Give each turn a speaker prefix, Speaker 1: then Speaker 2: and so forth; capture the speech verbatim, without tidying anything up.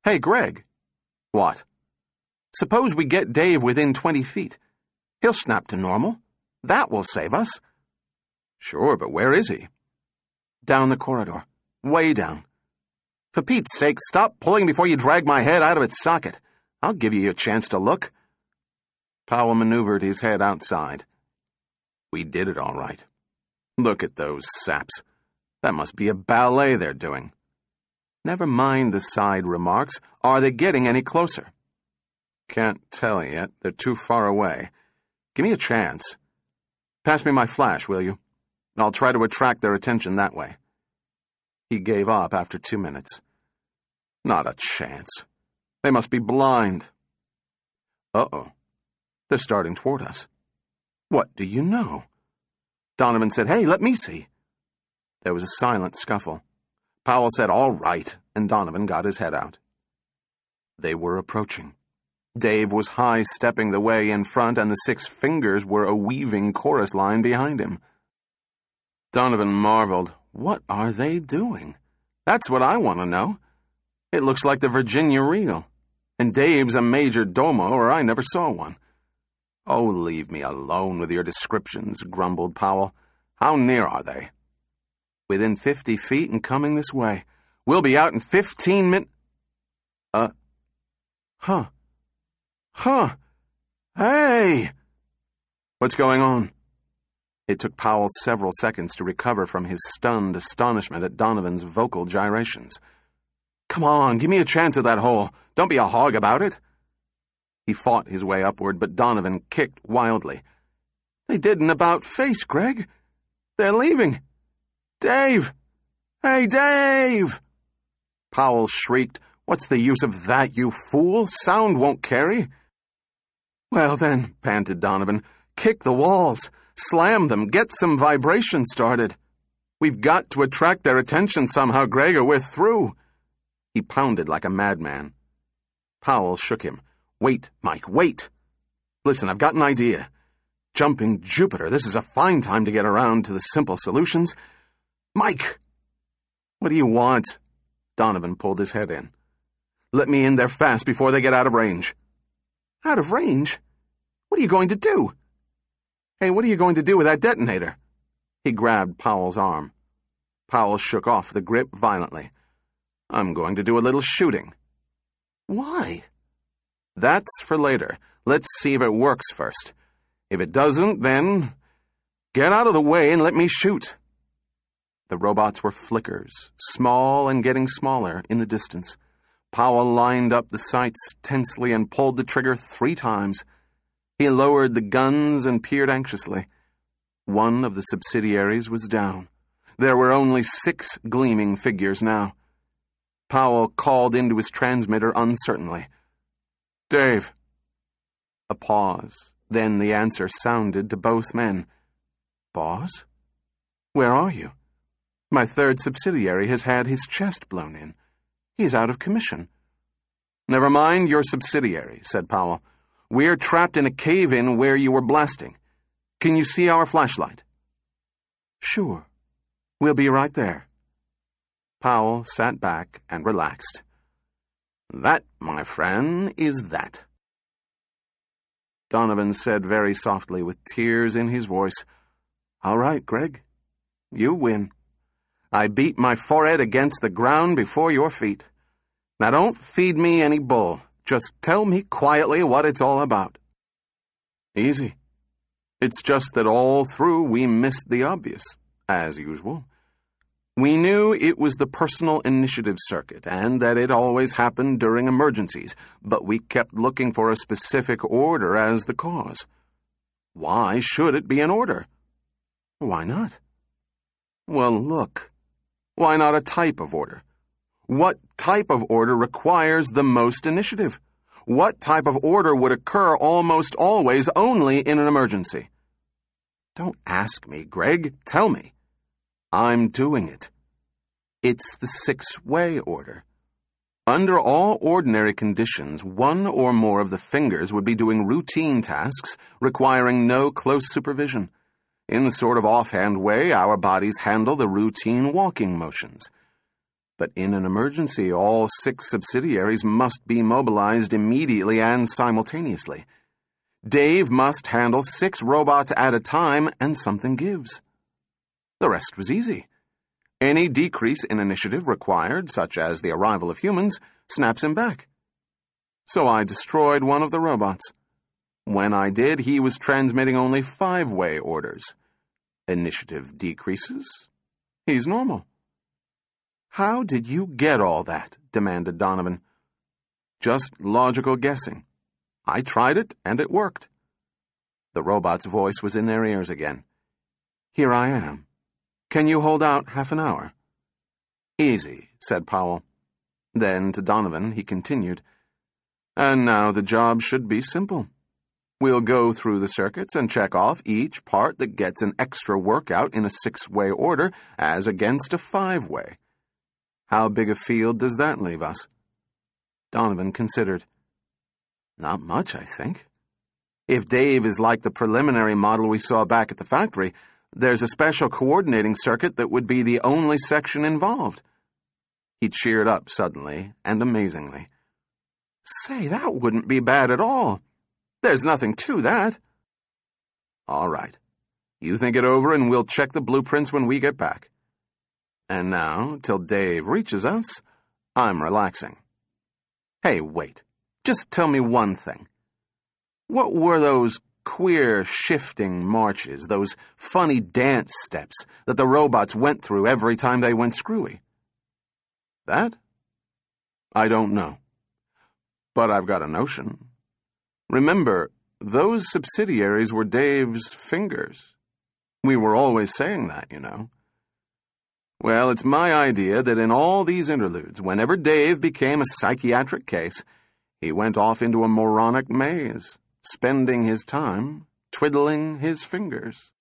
Speaker 1: Hey, Greg. What? Suppose we get Dave within twenty feet. He'll snap to normal. That will save us. Sure, but where is he? Down the corridor. Way down. For Pete's sake, stop pulling before you drag my head out of its socket. I'll give you a chance to look. Powell maneuvered his head outside. We did it all right. Look at those saps. That must be a ballet they're doing. Never mind the side remarks. Are they getting any closer? Can't tell yet. They're too far away. Give me a chance. Pass me my flash, will you? I'll try to attract their attention that way. He gave up after two minutes. Not a chance. They must be blind. Uh-oh. They're starting toward us. What do you know? Donovan said, "Hey, let me see." There was a silent scuffle. Powell said, "All right," and Donovan got his head out. They were approaching. Dave was high-stepping the way in front, and the Six Fingers were a weaving chorus line behind him. Donovan marveled. What are they doing? That's what I want to know. It looks like the Virginia Reel. And Dave's a major domo, or I never saw one. Oh, leave me alone with your descriptions, grumbled Powell. How near are they? Within fifty feet and coming this way. We'll be out in fifteen min... Uh... Huh. Huh. Hey! What's going on? It took Powell several seconds to recover from his stunned astonishment at Donovan's vocal gyrations. Come on, give me a chance at that hole. Don't be a hog about it. He fought his way upward, but Donovan kicked wildly. They did an about-face, Greg. They're leaving. Dave! Hey, Dave! Powell shrieked. What's the use of that, you fool? Sound won't carry. Well then, panted Donovan, kick the walls. Slam them. Get some vibration started. We've got to attract their attention somehow, Greg, or we're through. He pounded like a madman. Powell shook him. Wait, Mike, wait. Listen, I've got an idea. Jumping Jupiter, this is a fine time to get around to the simple solutions. Mike! What do you want? Donovan pulled his head in. Let me in there fast before they get out of range. Out of range? What are you going to do? Hey, what are you going to do with that detonator? He grabbed Powell's arm. Powell shook off the grip violently. I'm going to do a little shooting. Why? That's for later. Let's see if it works first. If it doesn't, then get out of the way and let me shoot. The robots were flickers, small and getting smaller in the distance. Powell lined up the sights tensely and pulled the trigger three times. He lowered the guns and peered anxiously. One of the subsidiaries was down. There were only six gleaming figures now. Powell called into his transmitter uncertainly. Dave. A pause. Then the answer sounded to both men. Boss? Where are you? My third subsidiary has had his chest blown in. He is out of commission. Never mind your subsidiary, said Powell. We're trapped in a cave-in where you were blasting. Can you see our flashlight? Sure. We'll be right there. Powell sat back and relaxed. That, my friend, is that. Donovan said very softly with tears in his voice, All right, Greg. You win. I beat my forehead against the ground before your feet. Now don't feed me any bull. Just tell me quietly what it's all about. Easy. It's just that all through we missed the obvious, as usual. We knew it was the personal initiative circuit and that it always happened during emergencies, but we kept looking for a specific order as the cause. Why should it be an order? Why not? Well, look. Why not a type of order? What type of order requires the most initiative? What type of order would occur almost always only in an emergency? Don't ask me, Greg. Tell me. I'm doing it. It's the six-way order. Under all ordinary conditions, one or more of the fingers would be doing routine tasks requiring no close supervision. In the sort of offhand way our bodies handle the routine walking motions. But in an emergency, all six subsidiaries must be mobilized immediately and simultaneously. Dave must handle six robots at a time, and something gives. The rest was easy. Any decrease in initiative required, such as the arrival of humans, snaps him back. So I destroyed one of the robots. When I did, he was transmitting only five-way orders. Initiative decreases. He's normal. How did you get all that? Demanded Donovan. Just logical guessing. I tried it, and it worked. The robot's voice was in their ears again. Here I am. Can you hold out half an hour? Easy, said Powell. Then, to Donovan, he continued, And now the job should be simple. We'll go through the circuits and check off each part that gets an extra workout in a six-way order as against a five-way. How big a field does that leave us? Donovan considered. Not much, I think. If Dave is like the preliminary model we saw back at the factory, there's a special coordinating circuit that would be the only section involved. He cheered up suddenly and amazingly. Say, that wouldn't be bad at all. There's nothing to that. All right. You think it over and we'll check the blueprints when we get back. And now, till Dave reaches us, I'm relaxing. Hey, wait. Just tell me one thing. What were those queer shifting marches, those funny dance steps that the robots went through every time they went screwy? That? I don't know. But I've got a notion. Remember, those subsidiaries were Dave's fingers. We were always saying that, you know. Well, it's my idea that in all these interludes, whenever Dave became a psychiatric case, he went off into a moronic maze, spending his time twiddling his fingers.